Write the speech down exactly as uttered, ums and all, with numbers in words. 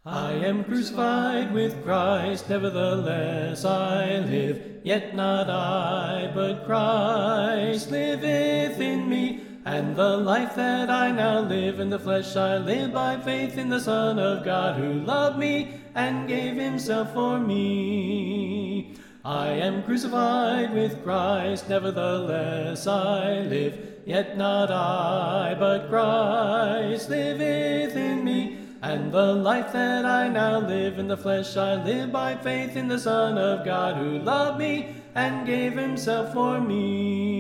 I am crucified with Christ, nevertheless I live, yet not I, but Christ liveth in me. And the life that I now live in the flesh I live by faith in the Son of God, who loved me and gave himself for me. I am crucified with Christ, nevertheless I live, yet not I, but Christ liveth in me. And the life that I now live in the flesh I live by faith in the Son of God, who loved me and gave himself for me.